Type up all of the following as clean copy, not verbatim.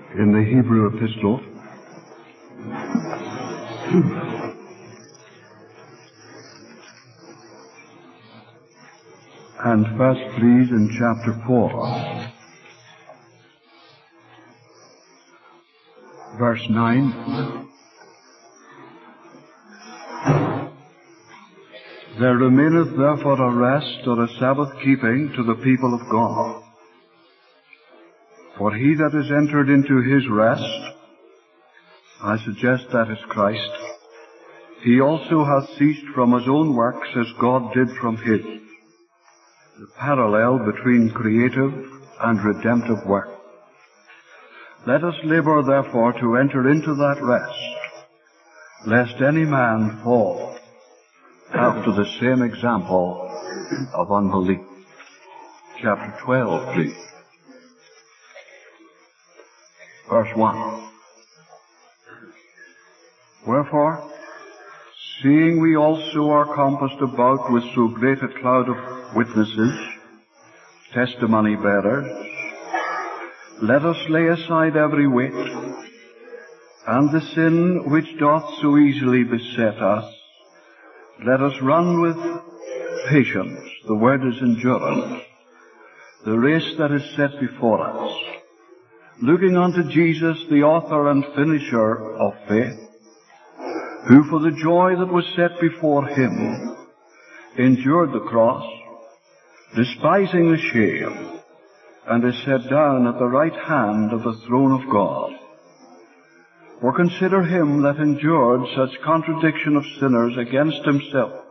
in the Hebrew epistle. And first, please, in chapter 4, verse 9. There remaineth therefore a rest or a Sabbath keeping to the people of God. For he that is entered into his rest, I suggest that is Christ, he also hath ceased from his own works as God did from his. The parallel between creative and redemptive work. Let us labor therefore to enter into that rest, lest any man fall after the same example of unbelief. Chapter 12, please. Verse 1. Wherefore, seeing we also are compassed about with so great a cloud of witnesses, testimony bearers, let us lay aside every weight, and the sin which doth so easily beset us. Let us run with patience, the word is endurance, the race that is set before us, looking unto Jesus, the author and finisher of faith, who for the joy that was set before him endured the cross, despising the shame, and is set down at the right hand of the throne of God. For consider him that endured such contradiction of sinners against himself,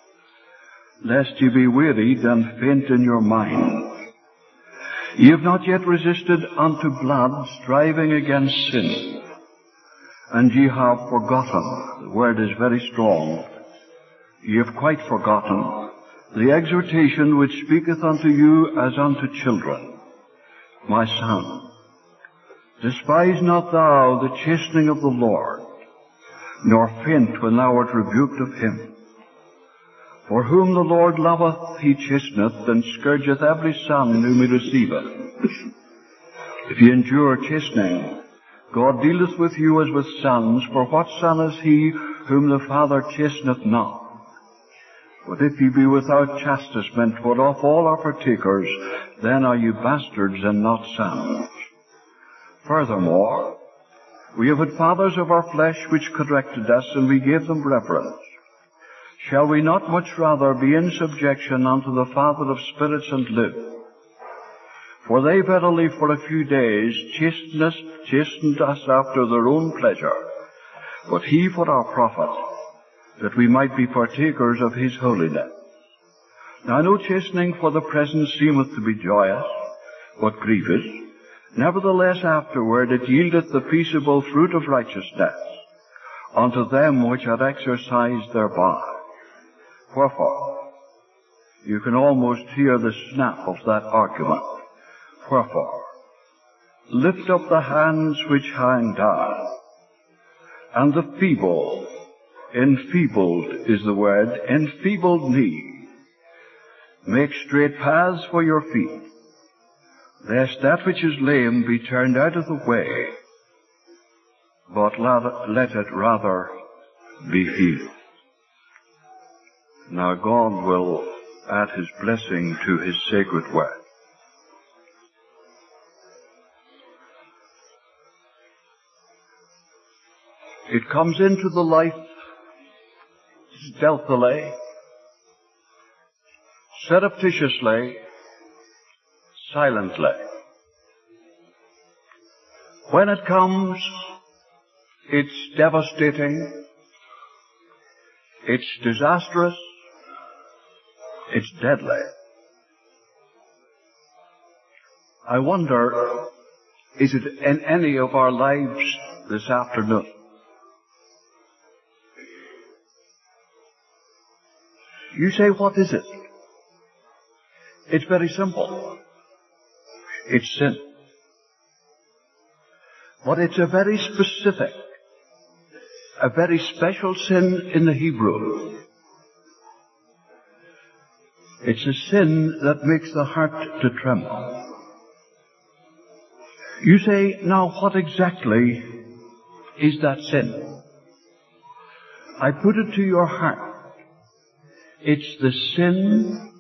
lest ye be wearied and faint in your mind. Ye have not yet resisted unto blood, striving against sin. And ye have forgotten, the word is very strong, ye have quite forgotten the exhortation which speaketh unto you as unto children. My son, despise not thou the chastening of the Lord, nor faint when thou art rebuked of him. For whom the Lord loveth, he chasteneth, and scourgeth every son whom he receiveth. If ye endure chastening, God dealeth with you as with sons, for what son is he whom the Father chasteneth not? But if ye be without chastisement, whereof all are partakers, then are ye bastards and not sons. Furthermore, we have had fathers of our flesh which corrected us, and we gave them reverence. Shall we not much rather be in subjection unto the Father of spirits and live? For they verily for a few days chastened us after their own pleasure, but he for our profit, that we might be partakers of his holiness. Now no chastening for the present seemeth to be joyous, but grievous. Nevertheless afterward it yieldeth the peaceable fruit of righteousness unto them which are exercised thereby. Wherefore, you can almost hear the snap of that argument. Wherefore, lift up the hands which hang down, and the feeble, enfeebled is the word, enfeebled knee. Make straight paths for your feet, lest that which is lame be turned out of the way, but let it rather be healed. Now God will add his blessing to his sacred word. It comes into the life stealthily, surreptitiously, silently. When it comes, it's devastating, it's disastrous, it's deadly. I wonder, is it in any of our lives this afternoon? You say, what is it? It's very simple. It's sin. But it's a very specific, a very special sin in the Hebrew. It's a sin that makes the heart to tremble. You say, now what exactly is that sin? I put it to your heart. It's the sin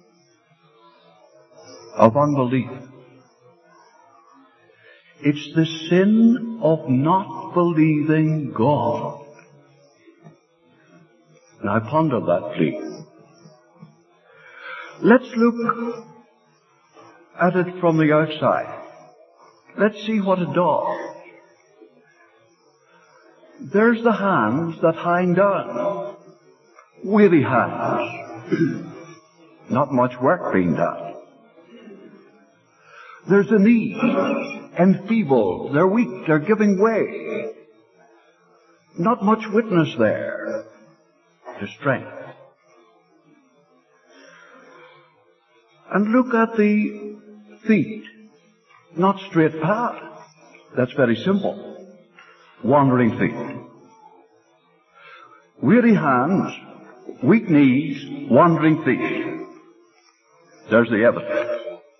of unbelief. It's the sin of not believing God. Now ponder that, please. Let's look at it from the outside. Let's see what it does. There's the hands that hang down. Weary hands. Not much work being done. There's the knees, enfeebled. They're weak. They're giving way. Not much witness there to strength. And look at the feet. Not straight path. That's very simple. Wandering feet. Weary hands, weak knees, wandering feet. There's the evidence.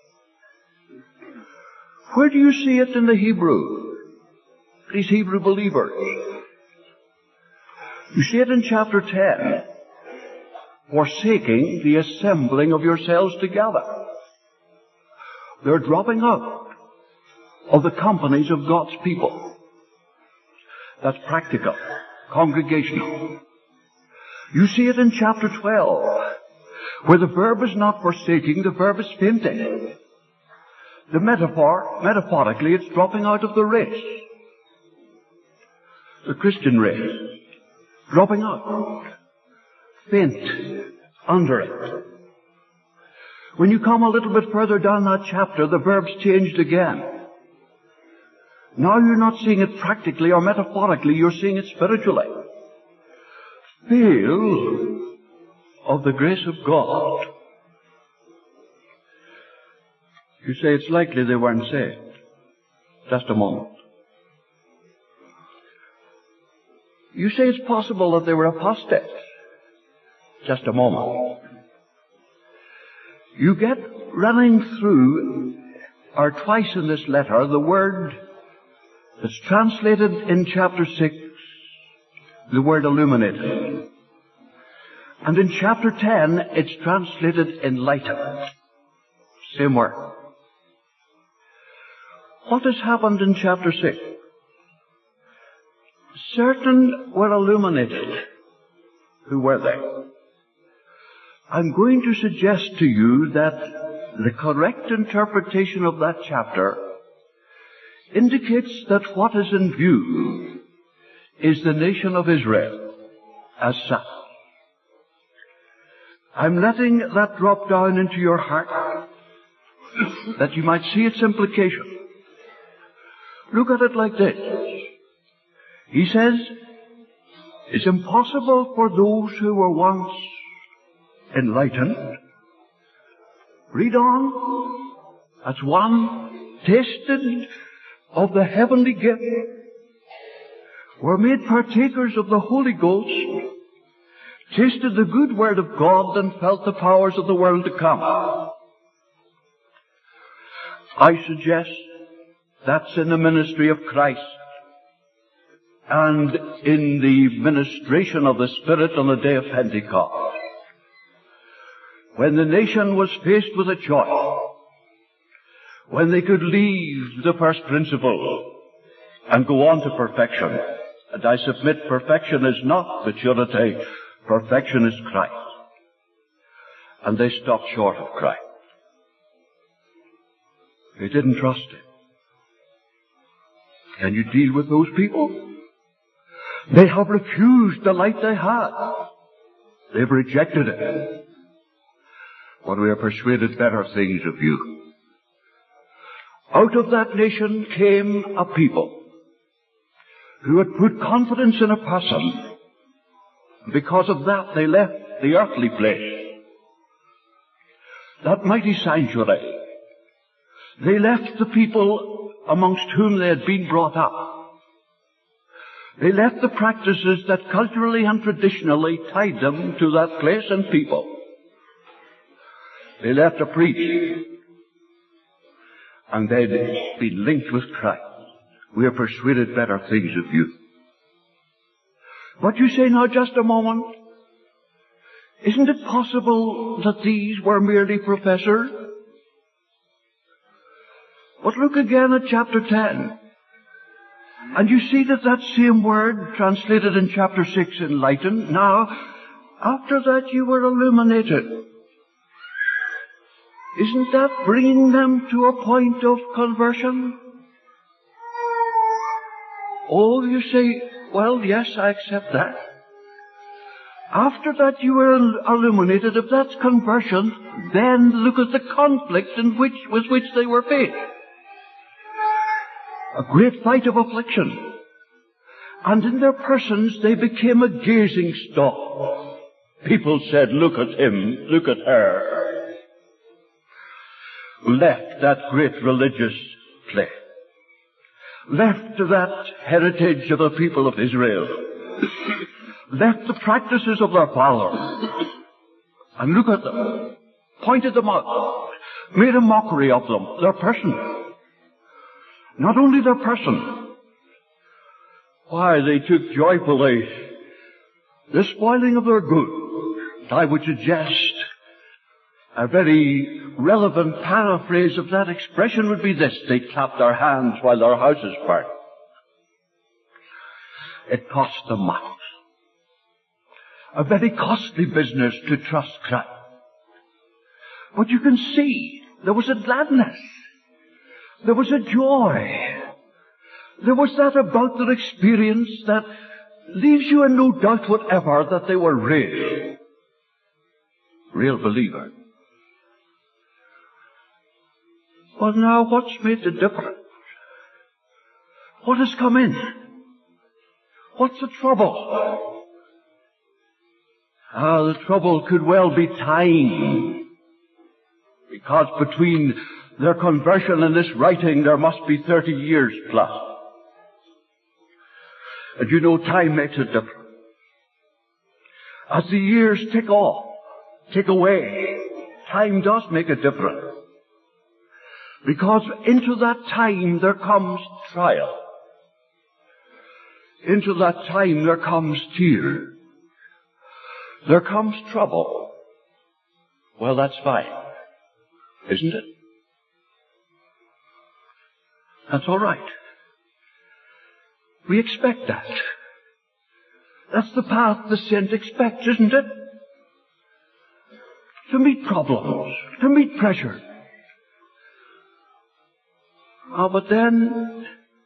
Where do you see it in the Hebrew? These Hebrew believers. You see it in chapter 10. Forsaking the assembling of yourselves together. They're dropping out of the companies of God's people. That's practical, congregational. You see it in chapter 12, where the verb is not forsaking, the verb is fainting. The metaphorically, it's dropping out of the race. The Christian race. Dropping out. Faint under it. When you come a little bit further down that chapter, the verb's changed again. Now you're not seeing it practically or metaphorically, you're seeing it spiritually. Fail of the grace of God. You say it's likely they weren't saved. Just a moment. You say it's possible that they were apostates. Just a moment. You get running through, or twice in this letter, the word that's translated in chapter 6, the word illuminated. And in chapter 10, it's translated enlightened. Same word. What has happened in chapter 6? Certain were illuminated. Who were they? I'm going to suggest to you that the correct interpretation of that chapter indicates that what is in view is the nation of Israel as such. I'm letting that drop down into your heart that you might see its implication. Look at it like this. He says, it's impossible for those who were once enlightened. Read on. That's one. Tasted of the heavenly gift. Were made partakers of the Holy Ghost. Tasted the good word of God and felt the powers of the world to come. I suggest that's in the ministry of Christ and in the ministration of the Spirit on the day of Pentecost. When the nation was faced with a choice, when they could leave the first principle and go on to perfection. And I submit perfection is not maturity, perfection is Christ. And they stopped short of Christ. They didn't trust Him. Can you deal with those people? They have refused the light they had. They've rejected it. But we are persuaded better things of you. Out of that nation came a people who had put confidence in a person. Because of that, they left the earthly place, that mighty sanctuary. They left the people amongst whom they had been brought up. They left the practices that culturally and traditionally tied them to that place and people. They left a priest, and they'd been linked with Christ. We are persuaded better things of you. But you say, now just a moment, isn't it possible that these were merely professors? But look again at chapter 10. And you see that same word translated in chapter 6, enlightened. Now, after that you were illuminated. Isn't that bringing them to a point of conversion? Oh, you say, well, yes, I accept that. After that you were illuminated. If that's conversion, then look at the conflict with which they were faced. A great fight of affliction. And in their persons they became a gazing stock. People said, look at him, look at her. Left that great religious play. Left that heritage of the people of Israel. Left the practices of their fathers. And look at them. Pointed them out. Made a mockery of them. Their person. Not only their person. Why, they took joyfully the spoiling of their goods. I would suggest a very relevant paraphrase of that expression would be this: they clapped their hands while their houses burned. It cost them much. A very costly business to trust Christ. But you can see there was a gladness. There was a joy. There was that about their experience that leaves you in no doubt whatever that they were real believers. But now what's made the difference? What has come in? What's the trouble? The trouble could well be time. Because between their conversion and this writing there must be 30 years plus. And you know, time makes a difference. As the years tick away, time does make a difference. Because into that time there comes trial. Into that time there comes tears. There comes trouble. Well, that's fine, isn't it? That's all right. We expect that. That's the path the saint expects, isn't it? To meet problems, to meet pressure. But then,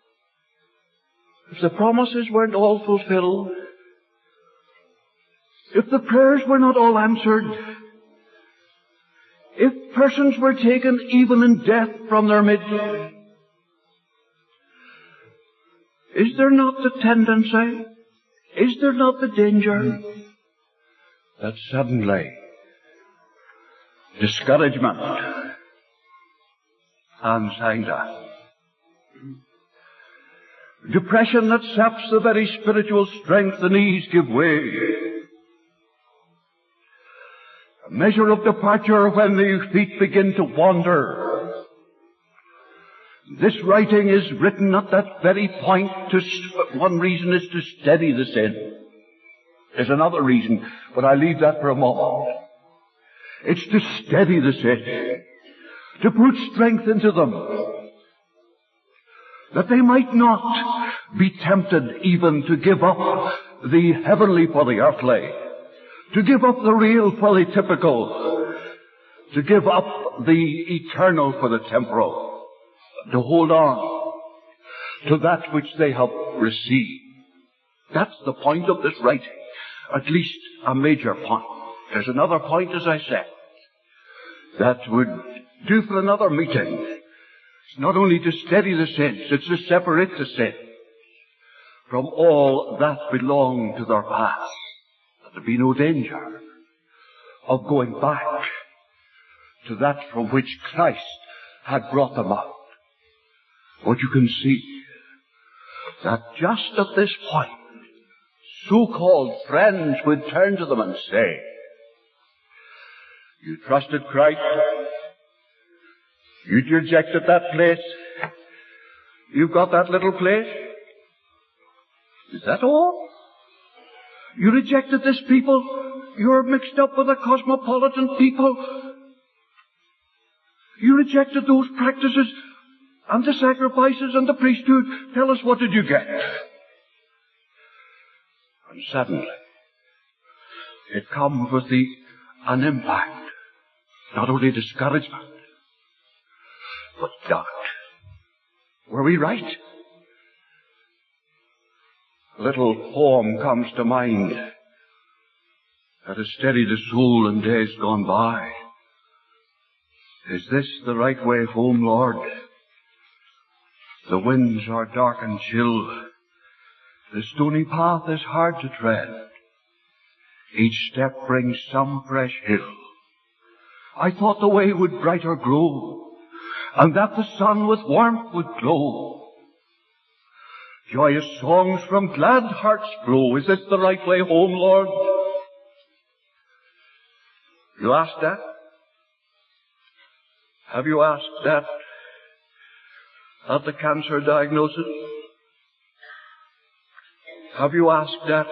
if the promises weren't all fulfilled, if the prayers were not all answered, if persons were taken even in death from their midst, is there not the tendency, is there not the danger that suddenly discouragement, anxiety, depression that saps the very spiritual strength, the knees give way. A measure of departure when the feet begin to wander. This writing is written at that very point. One reason is to steady the sin. There's another reason, but I leave that for a moment. It's to steady the sin, to put strength into them, that they might not be tempted even to give up the heavenly for the earthly, to give up the real for the typical, to give up the eternal for the temporal, to hold on to that which they have received. That's the point of this writing, at least a major point. There's another point, as I said, that would do for another meeting. It's not only to steady the saints, it's to separate the saints from all that belong to their past. That there be no danger of going back to that from which Christ had brought them out. But you can see that just at this point, so-called friends would turn to them and say, you trusted Christ, you rejected that place, You've got that little place? Is that all? You rejected this people? You're mixed up with a cosmopolitan people? You rejected those practices and the sacrifices and the priesthood? Tell us, what did you get? And suddenly, it comes with an impact. Not only discouragement, but doubt. Were we right? A little poem comes to mind that has steadied the soul in days gone by. Is this the right way home, Lord? The winds are dark and chill. The stony path is hard to tread. Each step brings some fresh hill. I thought the way would brighter grow, and that the sun with warmth would glow. Joyous songs from glad hearts flow. Is this the right way home, Lord? You asked that? Have you asked that at the cancer diagnosis? Have you asked that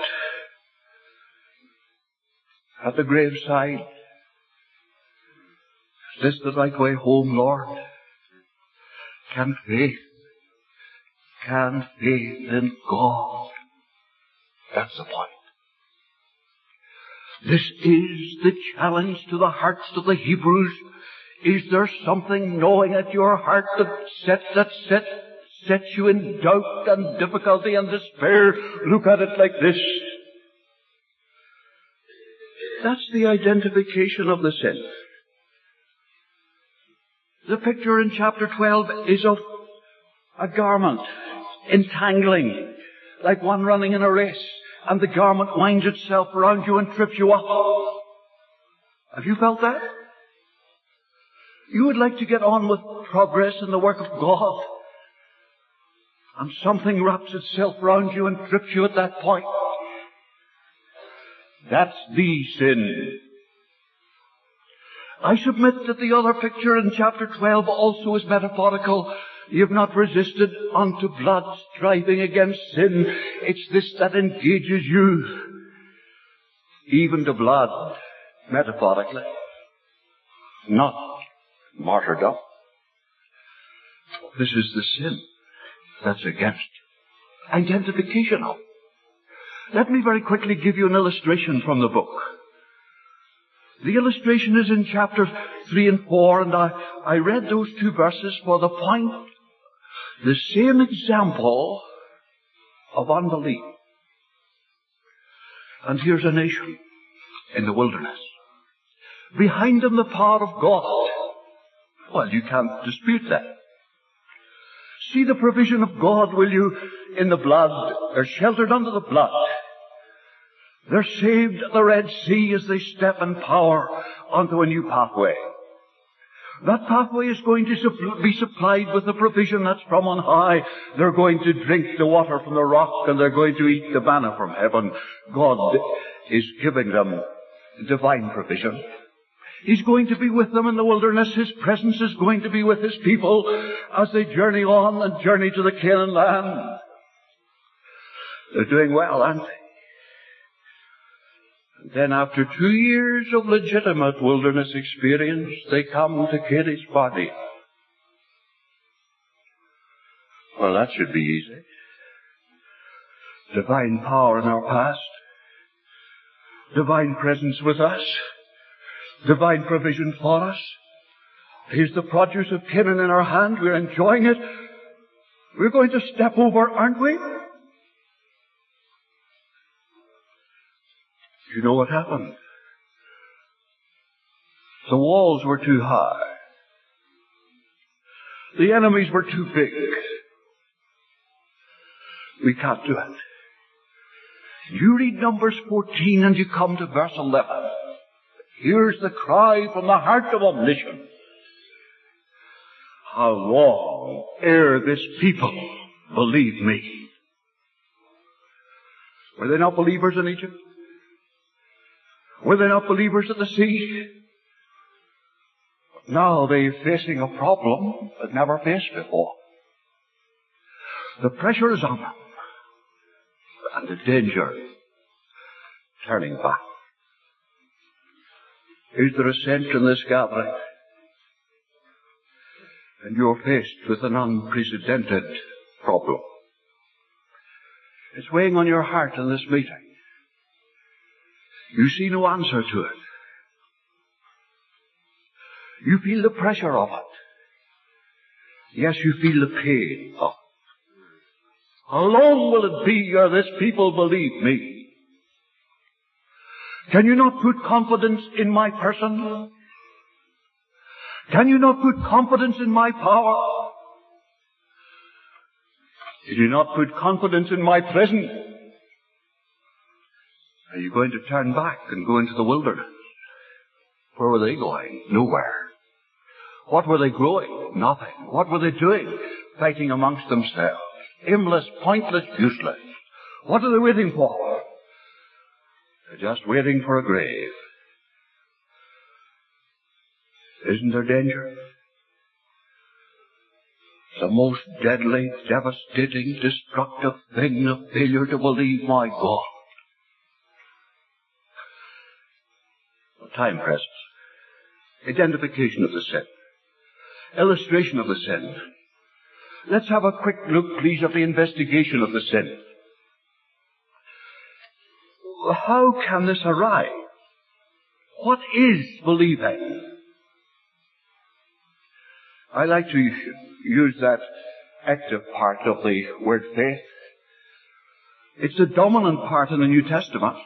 at the graveside? Is this the right way home, Lord? Can faith in God? That's the point. This is the challenge to the hearts of the Hebrews. Is there something gnawing at your heart that sets you in doubt and difficulty and despair? Look at it like this. That's the identification of the sin. The picture in chapter 12 is of a garment entangling, like one running in a race, and the garment winds itself around you and trips you up. Have you felt that? You would like to get on with progress in the work of God, and something wraps itself around you and trips you at that point. That's the sin. I submit that the other picture in chapter 12 also is metaphorical. You've not resisted unto blood, striving against sin. It's this that engages you, even to blood, metaphorically, not martyrdom. This is the sin that's against you. Identification of. Let me very quickly give you an illustration from the book. The illustration is in chapters 3 and 4, and I read those two verses for the point. The same example of unbelief. And here's a nation in the wilderness. Behind them the power of God. Well, you can't dispute that. See the provision of God, will you, in the blood. They're sheltered under the blood. They're saved at the Red Sea as they step in power onto a new pathway. That pathway is going to be supplied with the provision that's from on high. They're going to drink the water from the rock, and they're going to eat the manna from heaven. God is giving them divine provision. He's going to be with them in the wilderness. His presence is going to be with His people as they journey on and journey to the Canaan land. They're doing well, aren't they? Then after 2 years of legitimate wilderness experience, they come to Kadesh Barnea. Well, that should be easy. Divine power in our past. Divine presence with us. Divine provision for us. Here's the produce of Canaan in our hand. We're enjoying it. We're going to step over, aren't we? You know what happened? The walls were too high. The enemies were too big. We can't do it. You read Numbers 14 and you come to verse 11. Here's the cry from the heart of omniscience. How long ere this people believe me? Were they not believers in Egypt? Were they not believers at the sea? Now they're facing a problem they've never faced before. The pressure is on them. And the danger, turning back. Is there a sense in this gathering? And you're faced with an unprecedented problem. It's weighing on your heart in this meeting. You see no answer to it. You feel the pressure of it. Yes, you feel the pain of it. How long will it be ere this people believe me? Can you not put confidence in my person? Can you not put confidence in my power? Can you not put confidence in my presence? Are you going to turn back and go into the wilderness? Where were they going? Nowhere. What were they growing? Nothing. What were they doing? Fighting amongst themselves. Aimless, pointless, useless. What are they waiting for? They're just waiting for a grave. Isn't there danger? The most deadly, devastating, destructive thing of failure to believe my God. Time presses. Identification of the sin. Illustration of the sin. Let's have a quick look, please, at the investigation of the sin. How can this arise? What is believing? I like to use that active part of the word faith. It's the dominant part in the New Testament.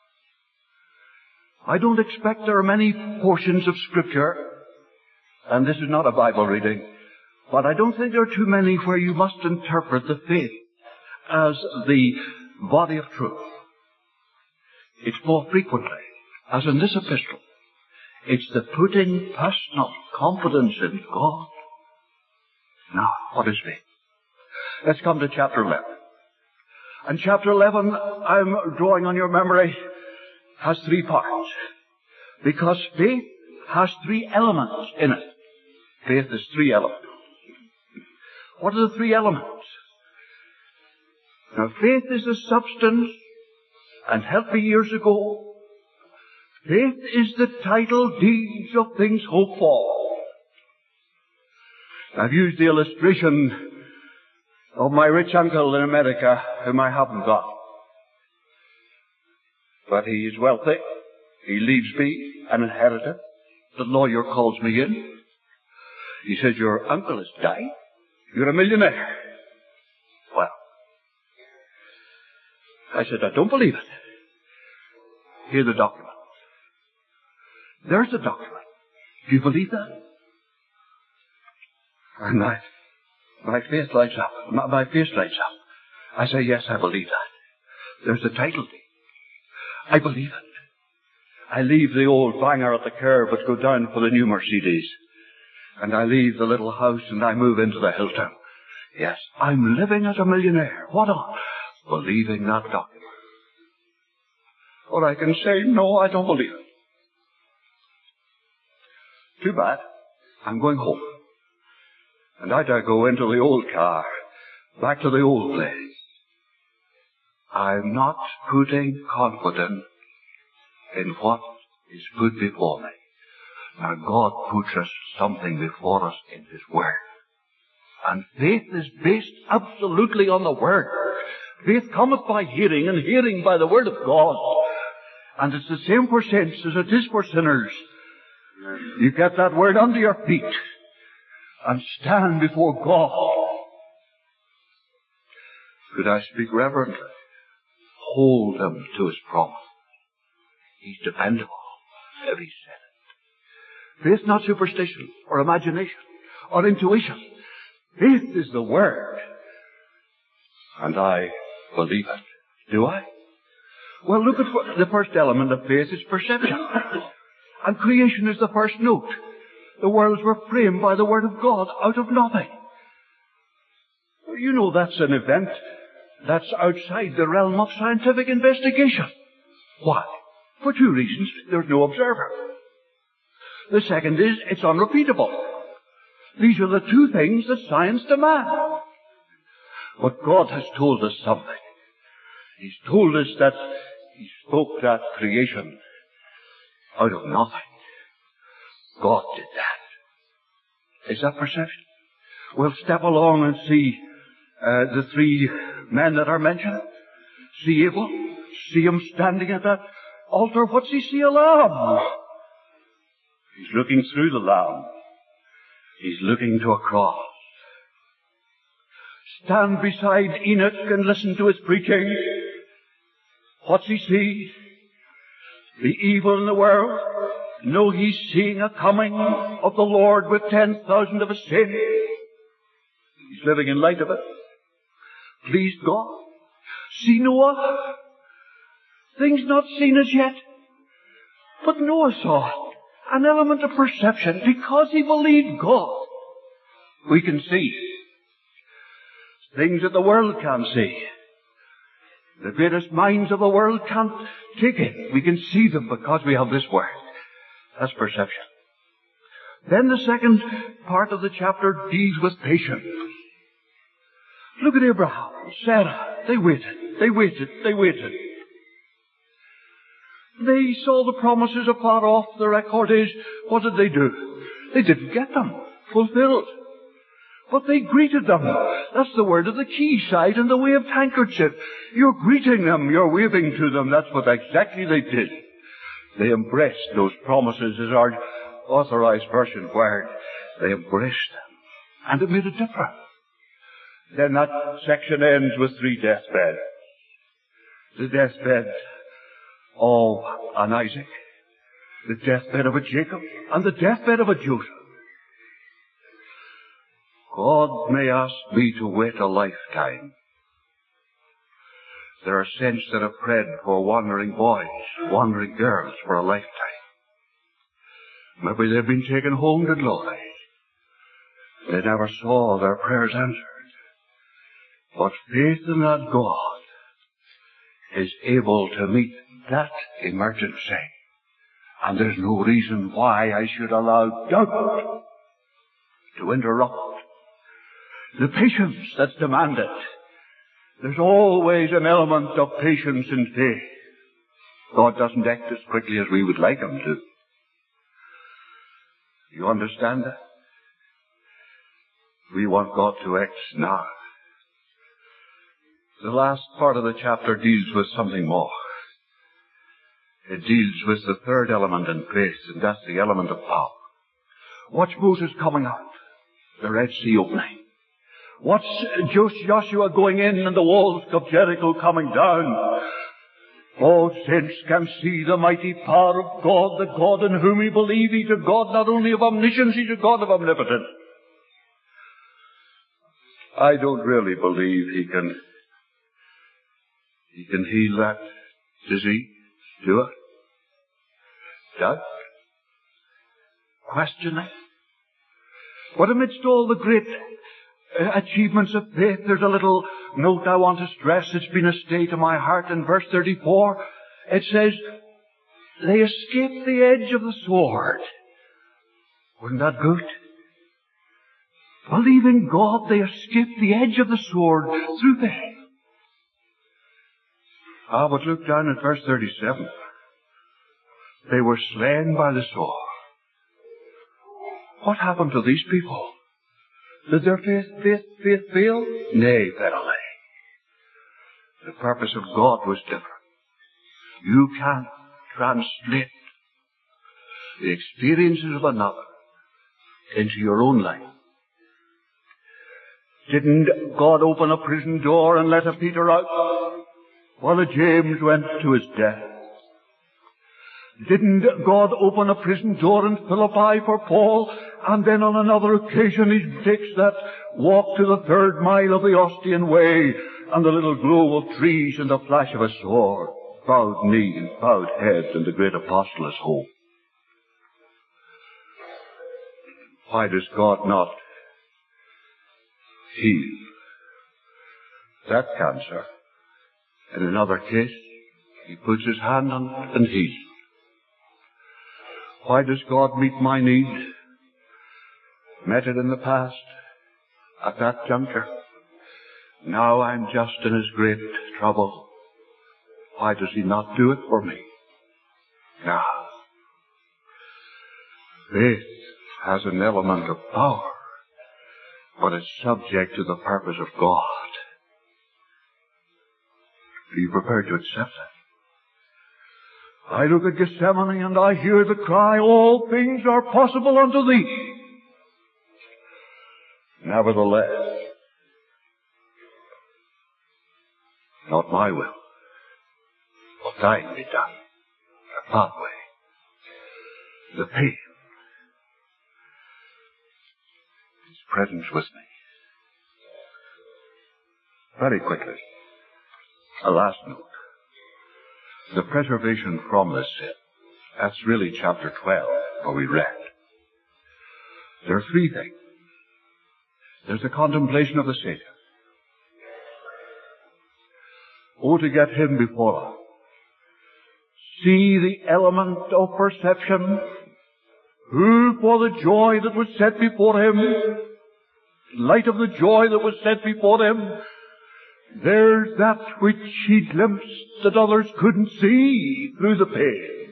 I don't expect there are many portions of Scripture, and this is not a Bible reading, but I don't think there are too many where you must interpret the faith as the body of truth. It's more frequently, as in this epistle, it's the putting personal confidence in God. Now, what is faith? Let's come to chapter 11. And chapter 11, I'm drawing on your memory, has three parts. Because faith has three elements in it. Faith is three elements. What are the three elements? Now, faith is the substance, and help me years ago, faith is the title deeds of things hoped for. I've used the illustration of my rich uncle in America, whom I haven't got. But he is wealthy. He leaves me an inheritance. The lawyer calls me in. He says, your uncle has died. You're a millionaire. Well, I said, I don't believe it. Here's the document. There's the document. Do you believe that? And my face lights up. My face lights up. I say, yes, I believe that. There's the title deed. I believe it. I leave the old banger at the curb but go down for the new Mercedes. And I leave the little house and I move into the Hilton. Yes, I'm living as a millionaire. What on? Believing that document. Or I can say, no, I don't believe it. Too bad. I'm going home. And I'd go into the old car, back to the old place. I'm not putting confidence in what is put before me. Now God puts us something before us in His Word. And faith is based absolutely on the Word. Faith cometh by hearing, and hearing by the Word of God. And it's the same for saints as it is for sinners. You get that Word under your feet and stand before God. Could I speak reverently? Hold Him to His promise. He's dependable. Every said it. Faith, not superstition or imagination or intuition. Faith is the Word. And I believe it. Do I? Well, look at what the first element of faith is perception. And creation is the first note. The worlds were framed by the Word of God out of nothing. You know that's an event that's outside the realm of scientific investigation. Why? For two reasons. There's no observer. The second is, it's unrepeatable. These are the two things that science demands. But God has told us something. He's told us that He spoke that creation out of nothing. God did that. Is that perception? We'll step along and see the three men that are mentioned. See Abel. See him standing at that altar. What's he see? A lamb. He's looking through the lamb. He's looking to a cross. Stand beside Enoch and listen to his preaching. What's he see? The evil in the world. No, he's seeing a coming of the Lord with 10,000 of his sin. He's living in light of it. Please God. See Noah? Things not seen as yet. But Noah saw it. An element of perception. Because he believed God, we can see things that the world can't see. The greatest minds of the world can't take it. We can see them because we have this word. That's perception. Then the second part of the chapter deals with patience. Look at Abraham, Sarah. They waited. They waited. They waited. They saw the promises afar off. The record is, what did they do? They didn't get them fulfilled. But they greeted them. That's the word of the quayside and the waved handkerchief. You're greeting them. You're waving to them. That's what exactly they did. They embraced those promises, as our authorized version word. They embraced them. And it made a difference. Then that section ends with three deathbeds. The deathbed of an Isaac, the deathbed of a Jacob, and the deathbed of a Joseph. God may ask me to wait a lifetime. There are saints that have prayed for wandering boys, wandering girls for a lifetime. Maybe they've been taken home to glory. They never saw their prayers answered. But faith in that God is able to meet that emergency. And there's no reason why I should allow doubt to interrupt the patience that's demanded. There's always an element of patience in faith. God doesn't act as quickly as we would like Him to. You understand that? We want God to act now. The last part of the chapter deals with something more. It deals with the third element in faith, and that's the element of power. Watch Moses coming out, the Red Sea opening. Watch Joshua going in and the walls of Jericho coming down. All saints can see the mighty power of God, the God in whom we believe. He's a God not only of omniscience, He's a God of omnipotence. I don't really believe He can heal that disease. Do it? Doubt? Questioning? But amidst all the great achievements of faith, there's a little note I want to stress. It's been a stay to my heart. In verse 34, it says, they escaped the edge of the sword. Wasn't that good? Believing God, they escaped the edge of the sword through faith. But look down at verse 37. They were slain by the sword. What happened to these people? Did their faith fail? Nay, verily. The purpose of God was different. You can't translate the experiences of another into your own life. Didn't God open a prison door and let a Peter out while a James went to his death? Didn't God open a prison door in Philippi for Paul, and then on another occasion he takes that walk to the 3rd mile of the Ostian Way, and the little glow of trees and the flash of a sword, bowed knee and bowed head, and the great apostle is home. Why does God not heal that cancer? In another case, He puts His hand on it and heals. Why does God meet my need? Met it in the past, at that juncture. Now I'm just in his great trouble. Why does he not do it for me? Now, faith has an element of power, but it's subject to the purpose of God. Are you prepared to accept it? I look at Gethsemane and I hear the cry, all things are possible unto thee. Nevertheless, not my will, but thine be done. The pathway, the pain, his presence with me. Very quickly, a last note. The preservation from this sin. That's really chapter 12, where we read. There are three things. There's the contemplation of the Savior. Oh, to get him before us. See the element of perception. Who, for the joy that was set before him, in light of the joy that was set before him, there's that which he glimpsed that others couldn't see through the pain.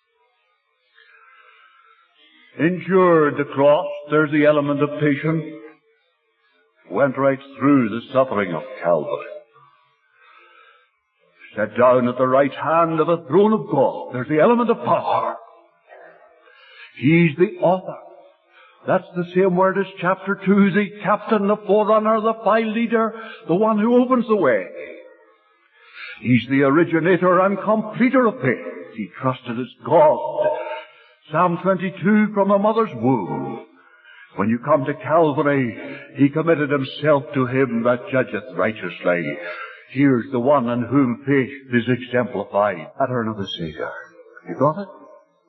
Endured the cross, there's the element of patience. Went right through the suffering of Calvary. Sat down at the right hand of the throne of God. There's the element of power. He's the author. That's the same word as chapter 2, the captain, the forerunner, the file leader, the one who opens the way. He's the originator and completer of faith. He trusted as God. Psalm 22, from a mother's womb. When you come to Calvary, he committed himself to him that judgeth righteously. Here's the one in whom faith is exemplified. Pattern of the Savior. You got it?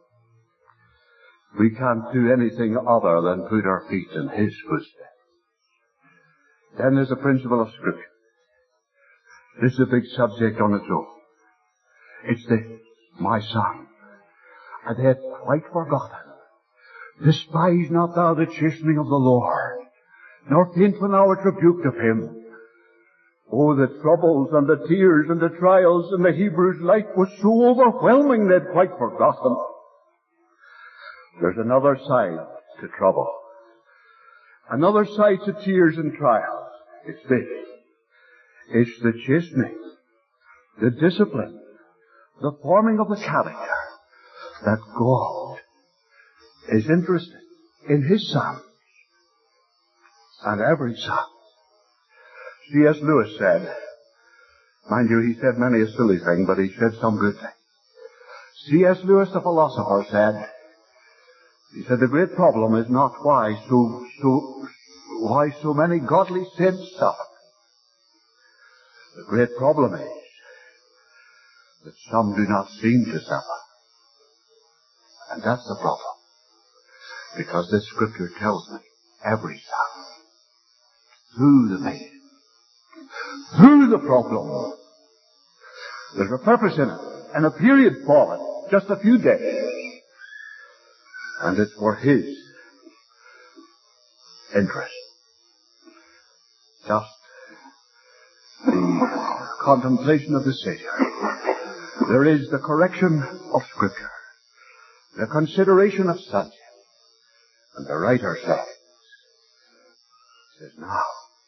We can't do anything other than put our feet in his footsteps. Then there's the principle of Scripture. This is a big subject on its own. It's this, my son, I had quite forgotten. Despise not thou the chastening of the Lord, nor faint when thou art rebuked of him. Oh, the troubles and the tears and the trials in the Hebrew's life was so overwhelming they'd quite forgotten. There's another side to trouble. Another side to tears and trials. It's this. It's the chastening, the discipline, the forming of the character that God is interested in his Son and every son. C.S. Lewis said, mind you, he said many a silly thing, but he said some good thing. C.S. Lewis, the philosopher, said, the great problem is not why so many godly saints suffer. The great problem is that some do not seem to suffer. And that's the problem. Because this scripture tells me every son, through the pain, through the problem, there's a purpose in it, and a period for it, just a few days. And it's for his interest. Just the contemplation of the Savior. There is the correction of Scripture, the consideration of subject. And the writer says, now,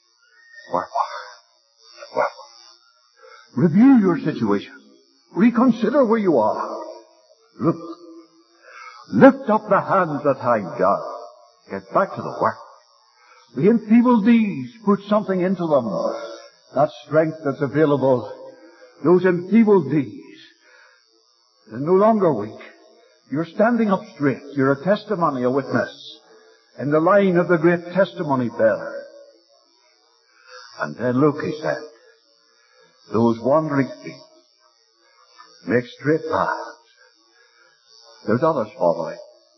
wherefore? Review your situation. Reconsider where you are. Look. Lift up the hands that hang down. Get back to the work. The enfeebled knees, put something into them. That strength that's available, those enfeebled knees, they're no longer weak. You're standing up straight. You're a testimony, a witness, in the line of the great testimony bearer. And then look, he said, those wandering feet, make straight paths. There's others following.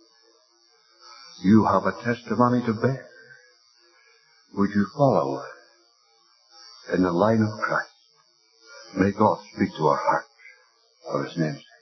You have a testimony to bear. Would you follow in the line of Christ? May God speak to our hearts for his name's sake.